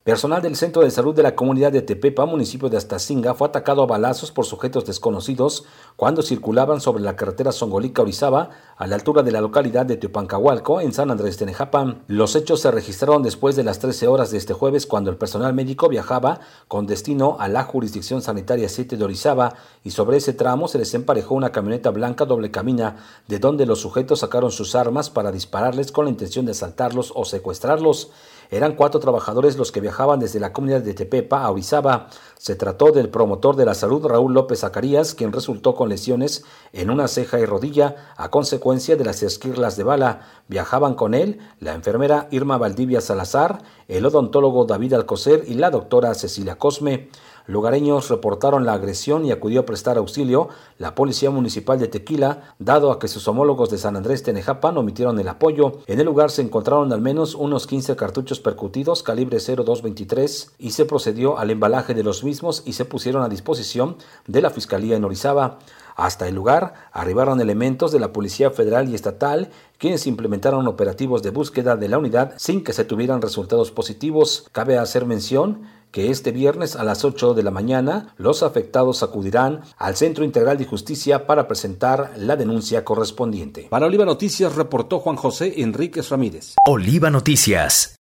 Personal del Centro de Salud de la comunidad de Tepepa, municipio de Astacinga, fue atacado a balazos por sujetos desconocidos cuando circulaban sobre la carretera Zongolica-Orizaba a la altura de la localidad de Teopancahualco, en San Andrés Tenejapa. Los hechos se registraron después de las 13 horas de este jueves, cuando el personal médico viajaba con destino a la jurisdicción sanitaria 7 de Orizaba y sobre ese tramo se les emparejó una camioneta blanca doble cabina, de donde los sujetos sacaron sus armas para dispararles con la intención de asaltarlos o secuestrarlos. Eran 4 trabajadores los que viajaban desde la comunidad de Tepepa a Orizaba. Se trató del promotor de la salud Raúl López Zacarías, quien resultó con lesiones en una ceja y rodilla a consecuencia de las esquirlas de bala. Viajaban con él la enfermera Irma Valdivia Salazar, el odontólogo David Alcocer y la doctora Cecilia Cosme. Lugareños reportaron la agresión y acudió a prestar auxilio la Policía Municipal de Tequila, dado a que sus homólogos de San Andrés Tenejapan omitieron el apoyo. En el lugar se encontraron al menos unos 15 cartuchos percutidos calibre 0.223 y se procedió al embalaje de los mismos y se pusieron a disposición de la Fiscalía en Orizaba. Hasta el lugar arribaron elementos de la Policía Federal y Estatal, quienes implementaron operativos de búsqueda de la unidad sin que se tuvieran resultados positivos. Cabe hacer mención que este viernes a las 8 de la mañana los afectados acudirán al Centro Integral de Justicia para presentar la denuncia correspondiente. Para Oliva Noticias reportó Juan José Enríquez Ramírez. Oliva Noticias.